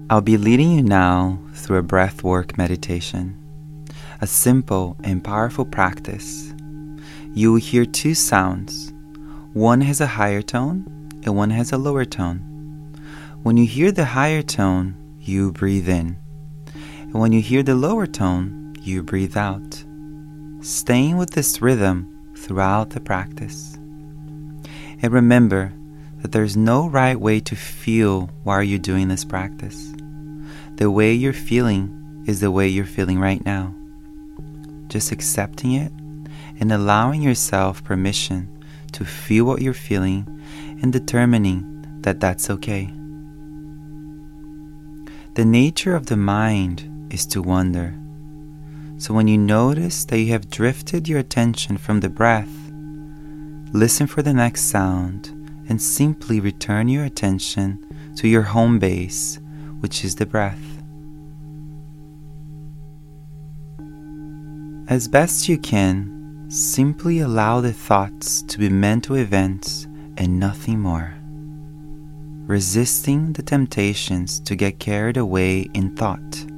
I'll be leading you now through a breathwork meditation, a simple and powerful practice. You will hear two sounds. One has a higher tone and one has a lower tone. When you hear the higher tone, you breathe in. And when you hear the lower tone, you breathe out, staying with this rhythm throughout the practice. And remember that there's no right way to feel while you're doing this practice. The way you're feeling is the way you're feeling right now. Just accepting it and allowing yourself permission to feel what you're feeling and determining that that's okay. The nature of the mind is to wander. So when you notice that you have drifted your attention from the breath, listen for the next sound and simply return your attention to your home base, which is the breath. As best you can, simply allow the thoughts to be mental events and nothing more, resisting the temptations to get carried away in thought.